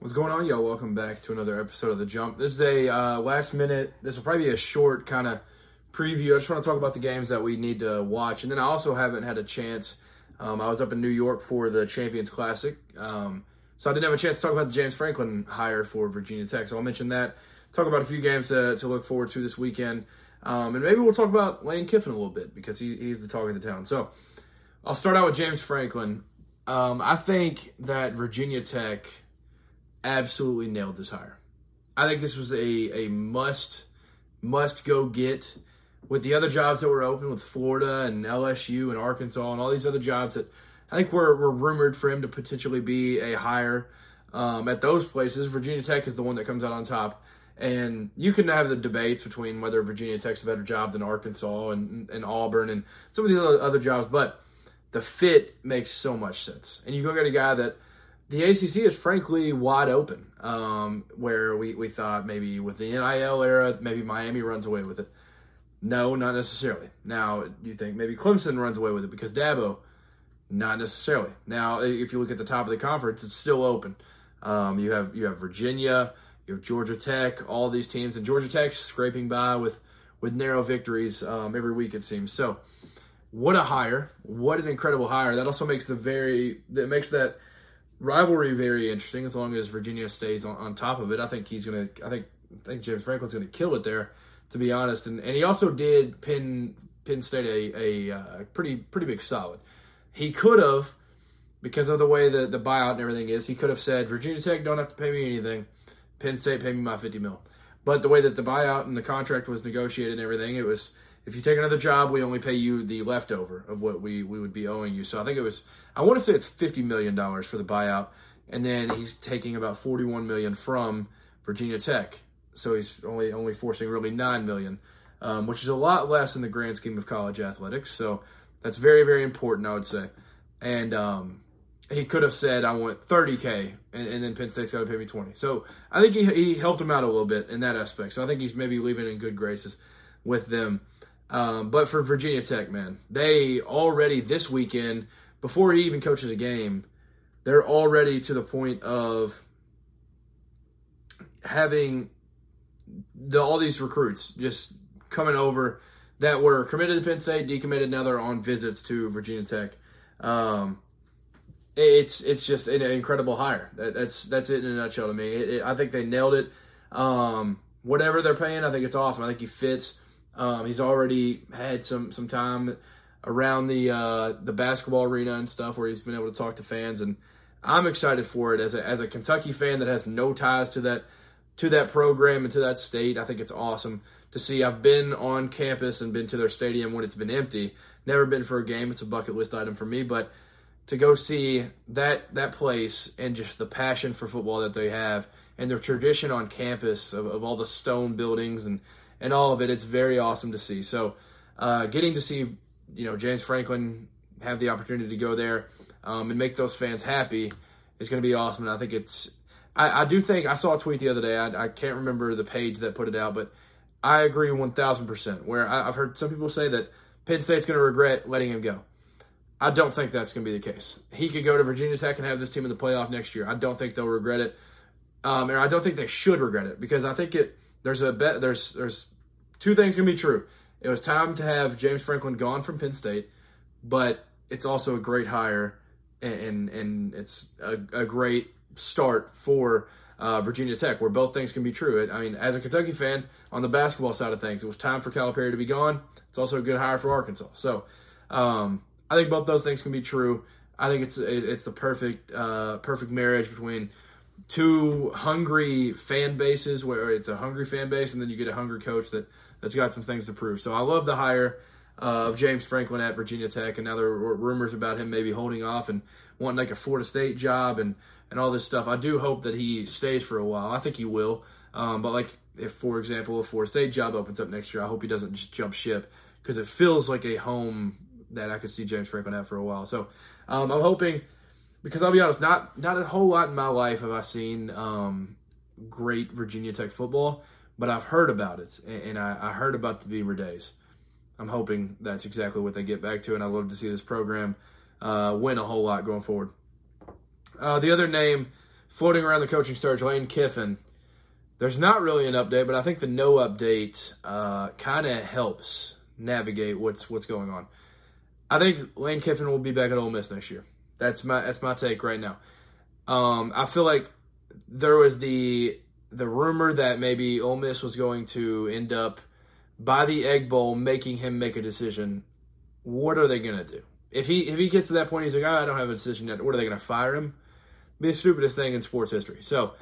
What's going on, y'all? Welcome back to another episode of The Jump. This is a last minute, this will probably be a short kind of preview. I just want to talk about the games that we need to watch. And then I also haven't had a chance. I was up in New York for the Champions Classic. So I didn't have a chance to talk about the James Franklin hire for Virginia Tech. So I'll mention that. Talk about a few games to look forward to this weekend. And maybe we'll talk about Lane Kiffin a little bit because he's the talk of the town. So I'll start out with James Franklin. I think that Virginia Tech absolutely nailed this hire. I think this was a must go get with the other jobs that were open with Florida and LSU and Arkansas and all these other jobs that I think were rumored for him to potentially be a hire at those places. Virginia Tech is the one that comes out on top. And you can have the debates between whether Virginia Tech's a better job than Arkansas and Auburn and some of these other jobs, but the fit makes so much sense. And you go get a guy that the ACC is frankly wide open, where we thought maybe with the NIL era, maybe Miami runs away with it. No, not necessarily. Now, you think maybe Clemson runs away with it because Dabo? Not necessarily. Now, if you look at the top of the conference, it's still open. You have Virginia, you have Georgia Tech, all these teams, and Georgia Tech's scraping by with narrow victories every week, it seems. So, what a hire! What an incredible hire! That also makes that rivalry very interesting as long as Virginia stays on top of it. I think James Franklin's gonna kill it there, to be honest. And he also did Penn State a pretty big solid. He could have, because of the way the buyout and everything is, he could have said, Virginia Tech don't have to pay me anything. Penn State pay me my $50 million. But the way that the buyout and the contract was negotiated and everything, it was, if you take another job, we only pay you the leftover of what we would be owing you. So I think I want to say it's $50 million for the buyout. And then he's taking about $41 million from Virginia Tech. So he's only forcing really $9 million, which is a lot less in the grand scheme of college athletics. So that's very, very important, I would say. And he could have said, I want $30K, and then Penn State's got to pay me $20. So I think he helped him out a little bit in that aspect. So I think he's maybe leaving in good graces with them. But for Virginia Tech, man, they already this weekend, before he even coaches a game, they're already to the point of having all these recruits just coming over that were committed to Penn State, decommitted, now they're on visits to Virginia Tech. It's just an incredible hire. That's it in a nutshell to me. I think they nailed it. Whatever they're paying, I think it's awesome. I think he fits. He's already had some time around the basketball arena and stuff where he's been able to talk to fans, and I'm excited for it as a Kentucky fan that has no ties to that program and to that state. I think it's awesome to see. I've been on campus and been to their stadium when it's been empty. Never been for a game. It's a bucket list item for me, but to go see that place and just the passion for football that they have and their tradition on campus of all the stone buildings and all of it, it's very awesome to see. So getting to see, James Franklin have the opportunity to go there and make those fans happy is going to be awesome. And I think I do think, I saw a tweet the other day, I can't remember the page that put it out, but I agree 1,000%, where I've heard some people say that Penn State's going to regret letting him go. I don't think that's going to be the case. He could go to Virginia Tech and have this team in the playoff next year. I don't think they'll regret it. And I don't think they should regret it, because I think there's two things can be true. It was time to have James Franklin gone from Penn State, but it's also a great hire, and it's a great start for Virginia Tech, where both things can be true. I mean, as a Kentucky fan, on the basketball side of things, it was time for Calipari to be gone. It's also a good hire for Arkansas. So I think both those things can be true. I think it's the perfect marriage between two hungry fan bases, where it's a hungry fan base, and then you get a hungry coach that's got some things to prove. So I love the hire of James Franklin at Virginia Tech, and now there are rumors about him maybe holding off and wanting like a Florida State job and all this stuff. I do hope that he stays for a while. I think he will. But like if, for example, a Florida State job opens up next year, I hope he doesn't just jump ship, because it feels like a home that I could see James Franklin at for a while. So I'm hoping, because I'll be honest, not a whole lot in my life have I seen great Virginia Tech football, but I've heard about it, and I heard about the Beaver days. I'm hoping that's exactly what they get back to, and I love to see this program win a whole lot going forward. The other name floating around the coaching search, Lane Kiffin. There's not really an update, but I think the no update kind of helps navigate what's going on. I think Lane Kiffin will be back at Ole Miss next year. That's my take right now. I feel like there was the rumor that maybe Ole Miss was going to end up by the Egg Bowl making him make a decision. What are they going to do? If he gets to that point, he's like, I don't have a decision yet. What are they going to fire him? Be the stupidest thing in sports history. So,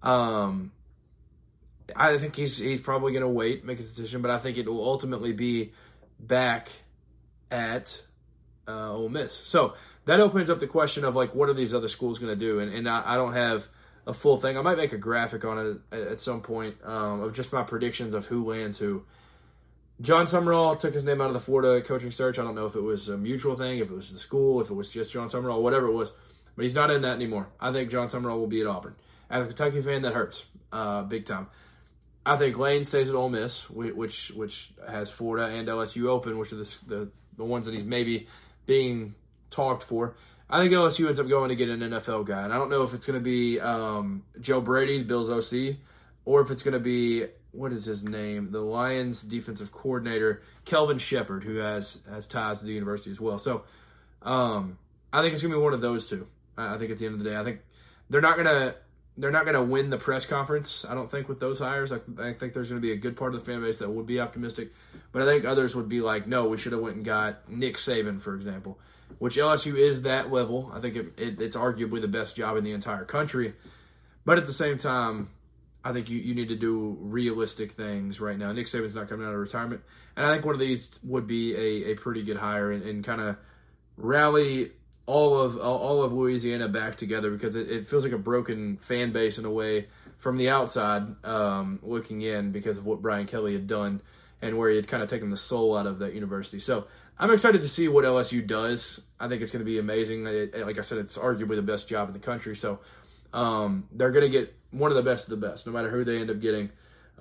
I think he's probably going to wait, make a decision, but I think it will ultimately be back at Ole Miss. So that opens up the question of, like, what are these other schools going to do? And I don't have a full thing. I might make a graphic on it at some point of just my predictions of who lands who. John Summerall took his name out of the Florida coaching search. I don't know if it was a mutual thing, if it was the school, if it was just John Summerall, whatever it was. But he's not in that anymore. I think John Summerall will be at Auburn. As a Kentucky fan, that hurts big time. I think Lane stays at Ole Miss, which has Florida and LSU open, which are the ones that he's maybe being talked for. I think LSU ends up going to get an NFL guy. And I don't know if it's going to be Joe Brady, the Bills OC, or if it's going to be, what is his name? The Lions defensive coordinator, Kelvin Shepard, who has ties to the university as well. So I think it's going to be one of those two. I think at the end of the day, I think they're not going to win the press conference, I don't think, with those hires. I think there's going to be a good part of the fan base that would be optimistic. But I think others would be like, no, we should have went and got Nick Saban, for example, which LSU is that level. I think it's arguably the best job in the entire country. But at the same time, I think you need to do realistic things right now. Nick Saban's not coming out of retirement. And I think one of these would be a pretty good hire and kind of rally all of Louisiana back together, because it feels like a broken fan base in a way from the outside looking in because of what Brian Kelly had done and where he had kind of taken the soul out of that university. So I'm excited to see what LSU does. I think it's going to be amazing. Like I said, it's arguably the best job in the country. So they're going to get one of the best of the best, no matter who they end up getting.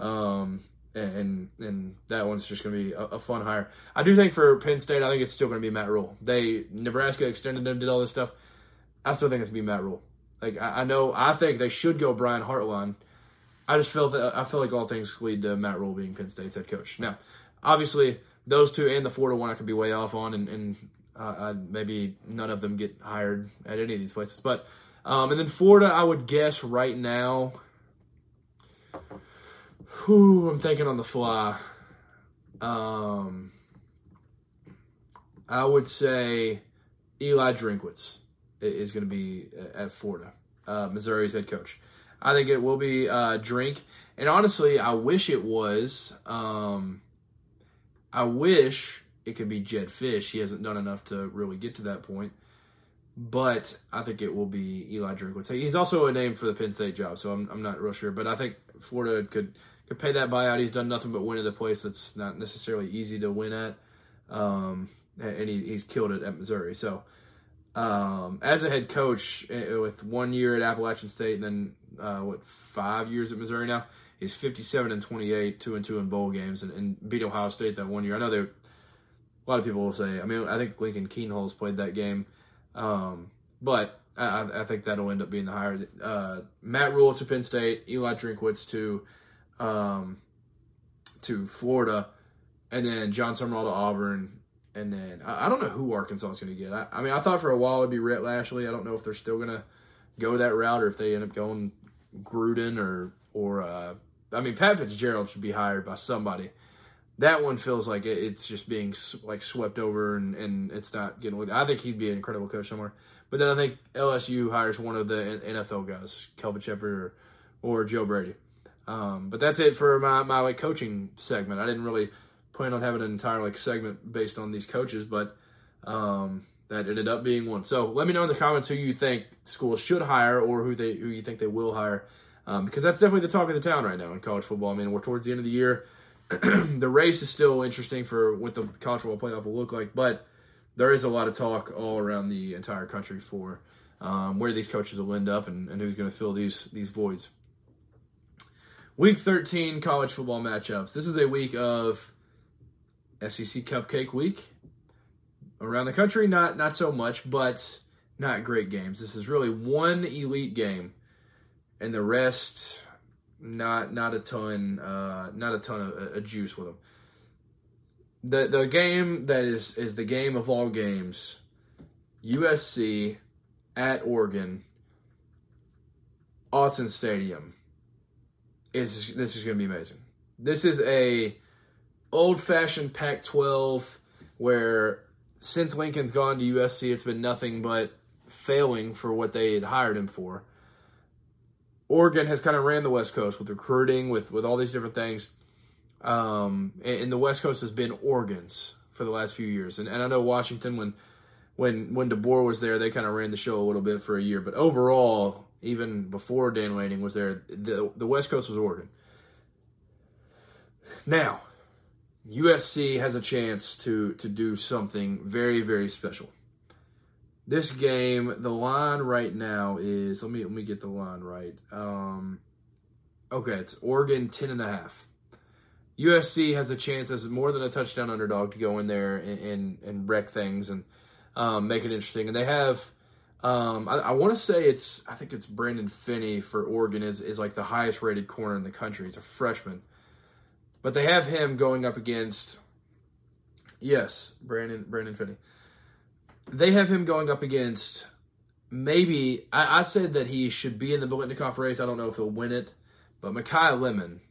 And that one's just going to be a fun hire. I do think for Penn State, I think it's still going to be Matt Rule. Nebraska extended him, did all this stuff. I still think it's going to be Matt Rule. Like I think they should go Brian Hartline. I feel like all things lead to Matt Rule being Penn State's head coach. Now, obviously, those two and the Florida one I could be way off on, and maybe none of them get hired at any of these places. But and then Florida, I would guess right now. I'm thinking on the fly. I would say Eli Drinkwitz is going to be at Florida, Missouri's head coach. I think it will be Drink. And honestly, I wish it was. I wish it could be Jedd Fisch. He hasn't done enough to really get to that point. But I think it will be Eli Drinkwitz. He's also a name for the Penn State job, so I'm not real sure. But I think Florida could pay that buyout. He's done nothing but win at a place that's not necessarily easy to win at. And he's killed it at Missouri. So as a head coach, with 1 year at Appalachian State and then, 5 years at Missouri now, he's 57-28, 2-2 in bowl games, and beat Ohio State that 1 year. I know a lot of people will say, I think Lincoln Keenholz played that game. But I think that'll end up being the hire. Matt Rule to Penn State, Eli Drinkwitz to Florida, and then John Summerall to Auburn, and then I don't know who Arkansas is going to get. I thought for a while it'd be Rhett Lashley. I don't know if they're still going to go that route or if they end up going Gruden or Pat Fitzgerald should be hired by somebody. That one feels like it's just being like swept over and it's not getting. I think he'd be an incredible coach somewhere. But then I think LSU hires one of the NFL guys, Kelvin Shepard or Joe Brady. But that's it for my coaching segment. I didn't really plan on having an entire segment based on these coaches, but that ended up being one. So let me know in the comments who you think schools should hire or who you think they will hire, because that's definitely the talk of the town right now in college football. We're towards the end of the year. The race is still interesting for what the college football playoff will look like, but there is a lot of talk all around the entire country for where these coaches will end up and who's going to fill these voids. Week 13 college football matchups. This is a week of SEC Cupcake Week. Around the country, not so much, but not great games. This is really one elite game and the rest, not a ton of juice with them. The game that is the game of all games, USC at Oregon, Autzen Stadium. This is going to be amazing. This is a old-fashioned Pac-12 where since Lincoln's gone to USC, it's been nothing but failing for what they had hired him for. Oregon has kind of ran the West Coast with recruiting, with all these different things. And the West Coast has been Oregon's for the last few years. And I know Washington, when DeBoer was there, they kind of ran the show a little bit for a year. But overall, even before Dan Lanning was there, the West Coast was Oregon. Now, USC has a chance to do something very, very special. This game, the line right now is, let me get the line right. Okay, it's Oregon 10.5. USC has a chance as more than a touchdown underdog to go in there and wreck things and make it interesting. And they have, I want to say I think it's Brandon Finney for Oregon is like the highest rated corner in the country. He's a freshman. But they have him going up against, yes, Brandon Finney. They have him going up against maybe, I said that he should be in the Biletnikoff race. I don't know if he'll win it. But Mekhi Lemon,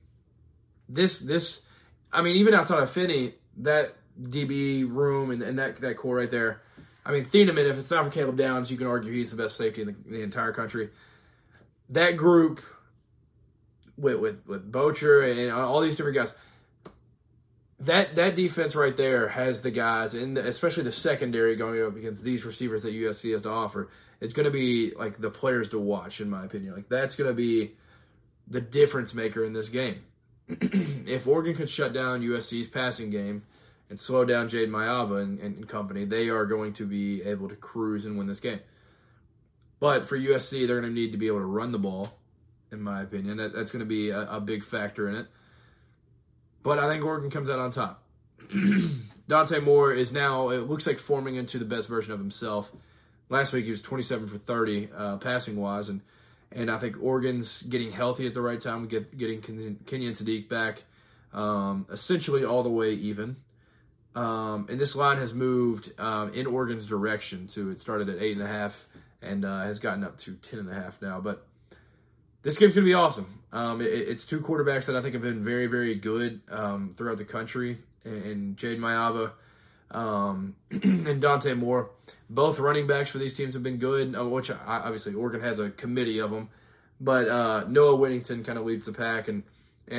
I mean, even outside of Finney, that DB room and that core right there, I mean, Thieneman, if it's not for Caleb Downs, you can argue he's the best safety in the entire country. That group with Bocher and all these different guys, that defense right there has the guys, and especially the secondary going up against these receivers that USC has to offer. It's going to be like the players to watch, in my opinion. Like that's going to be the difference maker in this game. If Oregon could shut down USC's passing game and slow down Jade Mayava and company, they are going to be able to cruise and win this game. But for USC, they're going to need to be able to run the ball, in my opinion. That's going to be a big factor in it. But I think Oregon comes out on top. Dante Moore is now, it looks like, forming into the best version of himself. Last week he was 27 for 30 passing-wise, and I think Oregon's getting healthy at the right time, getting Kenyon Sadiq back essentially all the way even. And this line has moved in Oregon's direction too. It started at 8.5 and has gotten up to 10.5 now. But this game's going to be awesome. It's two quarterbacks that I think have been very, very good throughout the country. And Jade Mayava and Dante Moore. Both running backs for these teams have been good, which obviously Oregon has a committee of them. But Noah Whittington kind of leads the pack, and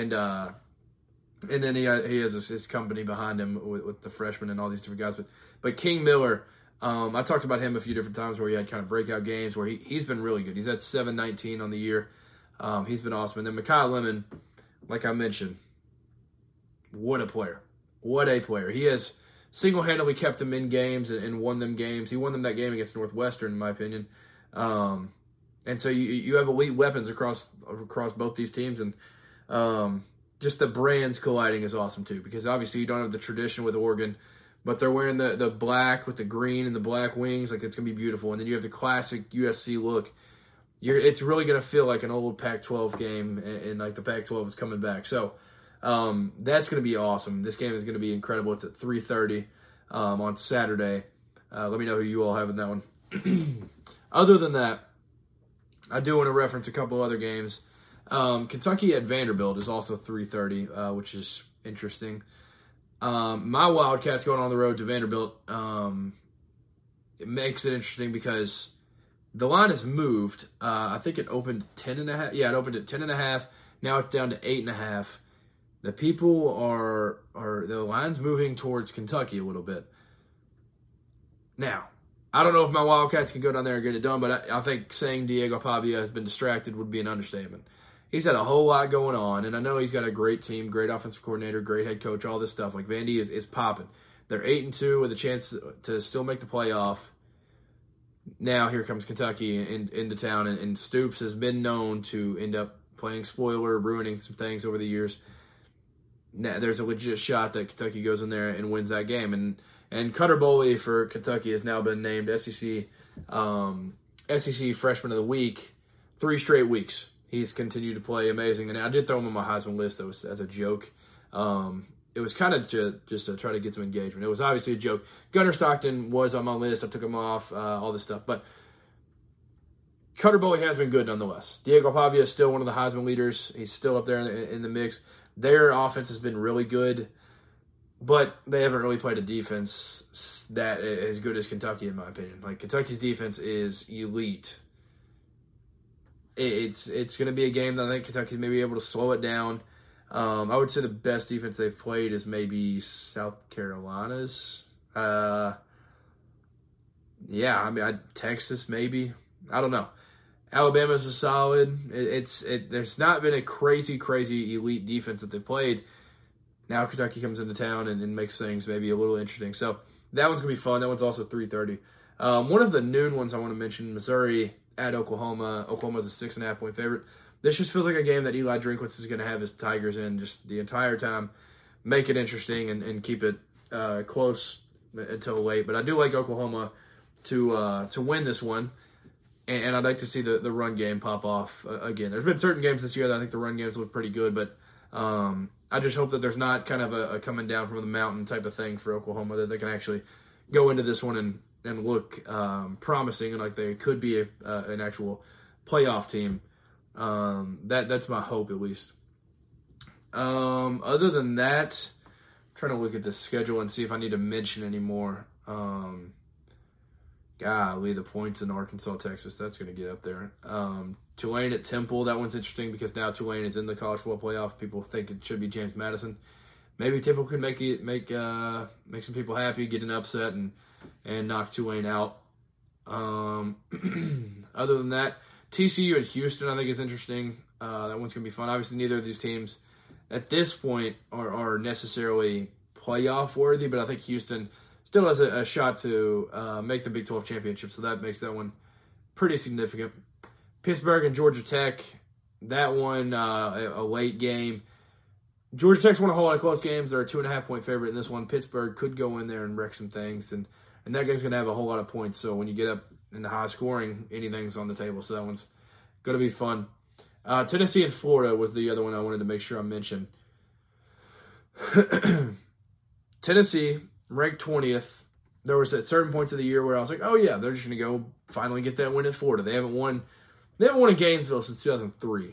then he has his company behind him with the freshmen and all these different guys. But King Miller, I talked about him a few different times where he had kind of breakout games where he's been really good. He's at 7-19 on the year. He's been awesome. And then Mekhi Lemon, like I mentioned, what a player. What a player. He has single-handedly kept them in games and won them games. He won them that game against Northwestern, in my opinion. And so you have elite weapons across both these teams. And just the brands colliding is awesome, too, because obviously you don't have the tradition with Oregon, but they're wearing the black with the green and the black wings. Like, it's going to be beautiful. And then you have the classic USC look. It's really going to feel like an old Pac-12 game, and like the Pac-12 is coming back. So that's going to be awesome. This game is going to be incredible. It's at 3:30 on Saturday. Let me know who you all have in that one. Other than that, I do want to reference a couple other games. Kentucky at Vanderbilt is also 3:30, which is interesting. My Wildcats going on the road to Vanderbilt. It makes it interesting because the line has moved. I think it opened 10.5. Yeah, it opened at 10.5. Now it's down to 8.5. The people the line's moving towards Kentucky a little bit. Now, I don't know if my Wildcats can go down there and get it done, but I think saying Diego Pavia has been distracted would be an understatement. He's had a whole lot going on, and I know he's got a great team, great offensive coordinator, great head coach, all this stuff. Like, Vandy is popping. They're 8-2 with a chance to still make the playoff. Now here comes Kentucky into town, and Stoops has been known to end up playing spoiler, ruining some things over the years. Now, there's a legit shot that Kentucky goes in there and wins that game. And Cutter Boley for Kentucky has now been named SEC Freshman of the Week 3 straight weeks. He's continued to play amazing, and I did throw him on my Heisman list. That was as a joke. It was kind of just to try to get some engagement. It was obviously a joke. Gunnar Stockton was on my list. I took him off, all this stuff. But Cutter Boley has been good nonetheless. Diego Pavia is still one of the Heisman leaders. He's still up there in the mix. Their offense has been really good, but they haven't really played a defense that as good as Kentucky, in my opinion. Like, Kentucky's defense is elite. It's going to be a game that I think Kentucky's maybe able to slow it down. I would say the best defense they've played is maybe South Carolina's. Texas maybe. I don't know. Alabama's a solid. There's not been a crazy elite defense that they played. Now Kentucky comes into town and makes things maybe a little interesting. So that one's going to be fun. That one's also 3:30. One of the noon ones I want to mention, Missouri at Oklahoma. Oklahoma's a 6.5-point favorite. This just feels like a game that Eli Drinkwitz is going to have his Tigers in just the entire time, make it interesting and keep it close until late. But I do like Oklahoma to win this one, and I'd like to see the run game pop off again. There's been certain games this year that I think the run games look pretty good, but I just hope that there's not kind of a coming down from the mountain type of thing for Oklahoma, that they can actually go into this one and look promising and like they could be an actual playoff team. That's my hope, at least. Other than that, I'm trying to look at the schedule and see if I need to mention any more. Golly, the points in Arkansas, Texas, that's going to get up there. Tulane at Temple, that one's interesting because now Tulane is in the college football playoff. People think it should be James Madison. Maybe Temple could make some people happy, get an upset, and knock Tulane out. Other than that, TCU and Houston, I think, is interesting. That one's going to be fun. Obviously, neither of these teams at this point are necessarily playoff worthy, but I think Houston still has a shot to make the Big 12 championship, so that makes that one pretty significant. Pittsburgh and Georgia Tech, that one, a late game. Georgia Tech's won a whole lot of close games. They're a 2.5-point favorite in this one. Pittsburgh could go in there and wreck some things, and that game's going to have a whole lot of points, so when you get up in the high scoring, anything's on the table, so that one's going to be fun. Tennessee and Florida was the other one I wanted to make sure I mentioned. Tennessee, ranked 20th. There was at certain points of the year where I was like, oh yeah, they're just going to go finally get that win at Florida. They haven't won in Gainesville since 2003.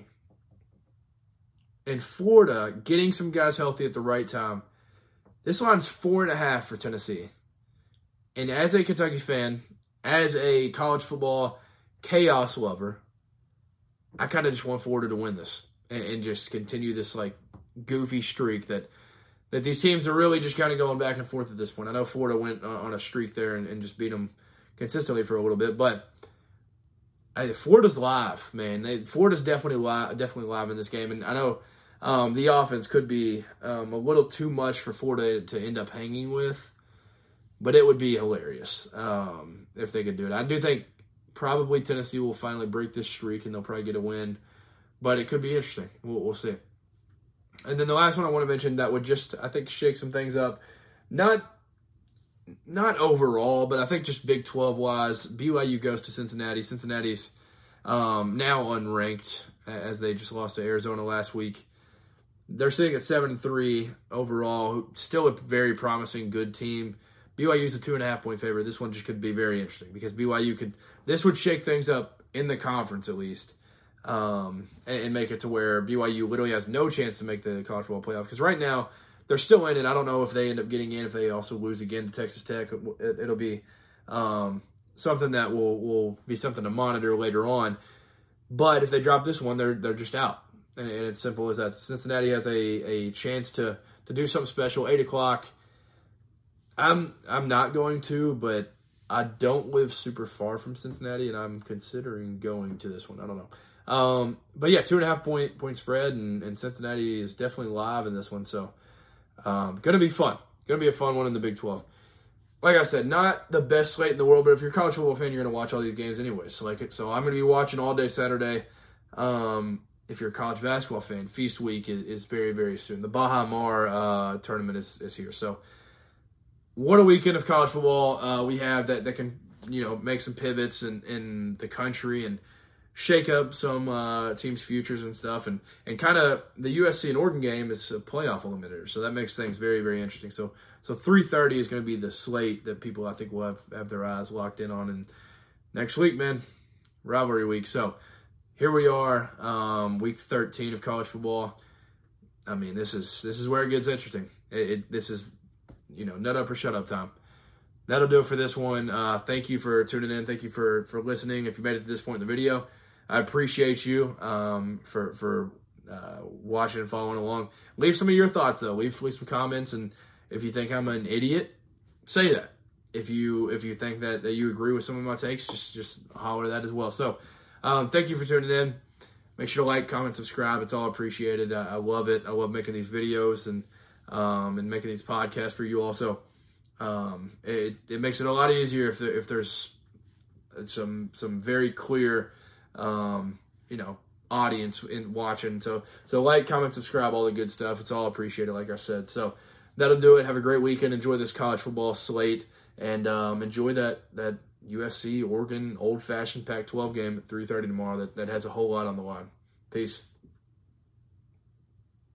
And Florida, getting some guys healthy at the right time, this line's 4.5 for Tennessee. And as a Kentucky fan, as a college football chaos lover, I kind of just want Florida to win this and just continue this like goofy streak that these teams are really just kind of going back and forth at this point. I know Florida went on a streak there and just beat them consistently for a little bit, but Florida's live, man. Florida's definitely live in this game, and I know the offense could be a little too much for Florida to end up hanging with, but it would be hilarious if they could do it. I do think probably Tennessee will finally break this streak and they'll probably get a win, but it could be interesting. We'll see. And then the last one I want to mention that would just, I think, shake some things up. Not overall, but I think just Big 12-wise, BYU goes to Cincinnati. Cincinnati's now unranked as they just lost to Arizona last week. They're sitting at 7-3 overall. Still a very promising, good team. BYU's a 2.5-point favorite. This one just could be very interesting because this would shake things up in the conference at least, and make it to where BYU literally has no chance to make the college football playoff. Because right now, they're still in it. I don't know if they end up getting in, if they also lose again to Texas Tech. It'll be something that will be something to monitor later on. But if they drop this one, they're just out. And it's simple as that. Cincinnati has a chance to do something special. 8 o'clock. I'm not going to, but I don't live super far from Cincinnati, and I'm considering going to this one. I don't know. But yeah, 2.5 point spread, and Cincinnati is definitely live in this one. So going to be fun. Going to be a fun one in the Big 12. Like I said, not the best slate in the world, but if you're a college football fan, you're going to watch all these games anyway. So I'm going to be watching all day Saturday. If you're a college basketball fan, Feast Week is very, very soon. The Baha Mar tournament is here. So what a weekend of college football we have that can make some pivots in the country and shake up some teams' futures and stuff, and kind of the USC and Oregon game is a playoff eliminator, so that makes things very, very interesting. So 3:30 is going to be the slate that people I think will have their eyes locked in on, and next week, man, rivalry week. So here we are, week 13 of college football. I mean, this is where it gets interesting. This is, nut up or shut up time. That'll do it for this one. Thank you for tuning in. Thank you for listening. If you made it to this point in the video, I appreciate you for watching and following along. Leave some of your thoughts, though. Leave some comments, and if you think I'm an idiot, say that. If you think that you agree with some of my takes, just holler that as well. So thank you for tuning in. Make sure to like, comment, subscribe. It's all appreciated. I love it. I love making these videos and making these podcasts for you also. It makes it a lot easier if there's some very clear audience in watching. So like, comment, subscribe, all the good stuff. It's all appreciated, like I said. So that'll do it. Have a great weekend. Enjoy this college football slate, and enjoy that USC Oregon old fashioned Pac-12 game at 3:30 tomorrow. That has a whole lot on the line. Peace.